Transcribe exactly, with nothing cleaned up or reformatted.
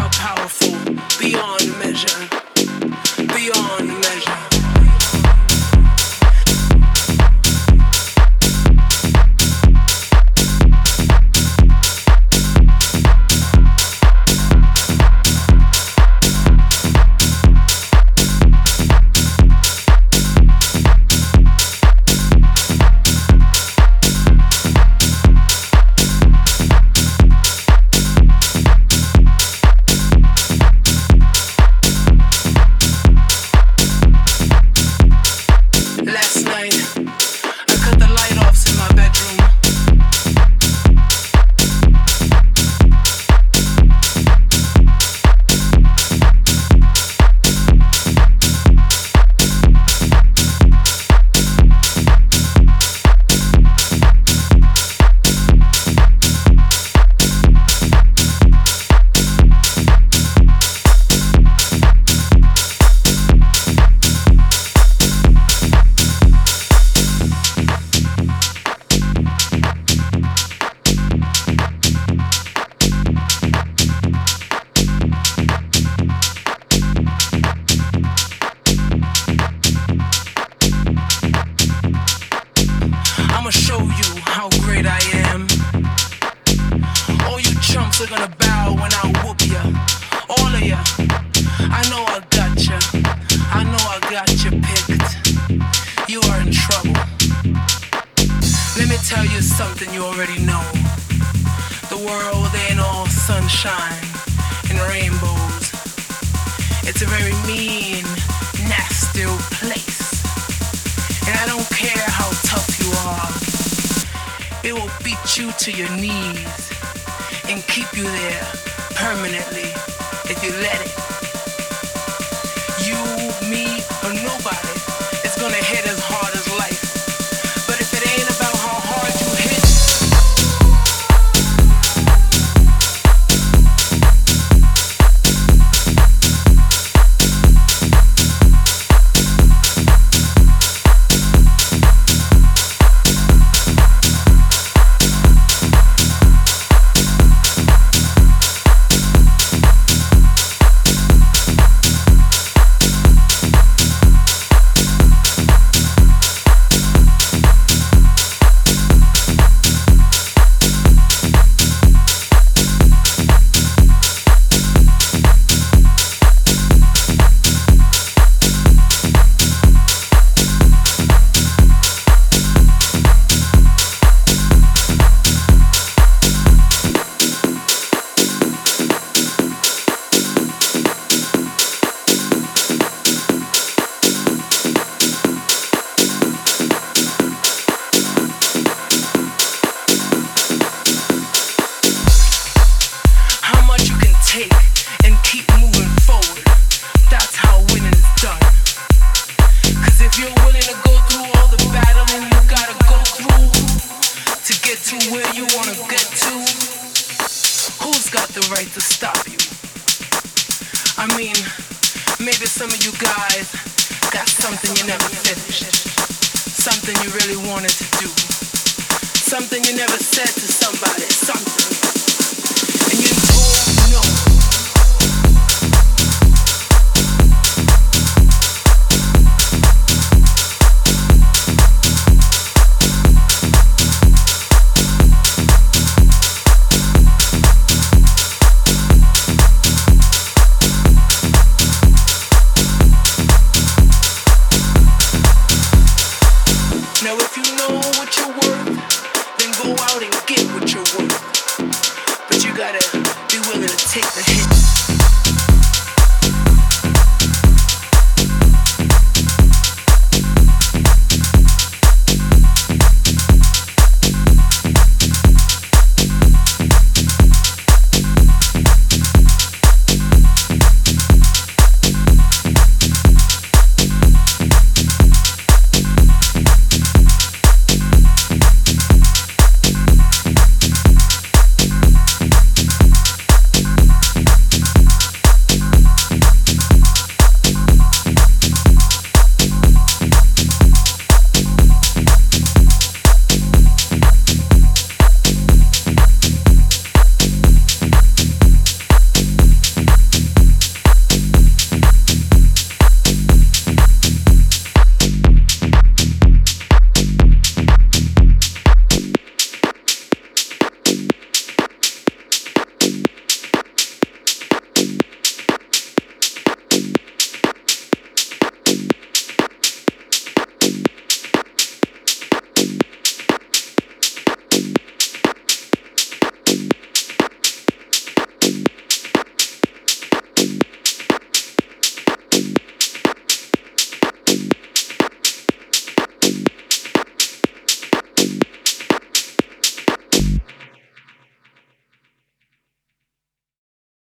powerful, beyond measure, beyond measure. I'ma show you how great I am. All you chumps are gonna bow when I whoop ya. All of ya. I know I got ya. I know I got you picked. You are in trouble. Let me tell you something you already know. The world ain't all sunshine and rainbows. It's a very mean, nasty place. And I don't care how tough you are. It will beat you to your knees and keep you there permanently if you let it. You, me, or nobody is gonna hit as hard as life. But if it ain't about how hard you hit, the right to stop you. I mean, maybe some of you guys got something you never finished, something you really wanted to do, something you never said to somebody, something, and you told no. Now if you know what you're worth, then go out and get what you're worth. But you gotta be willing to take the hit.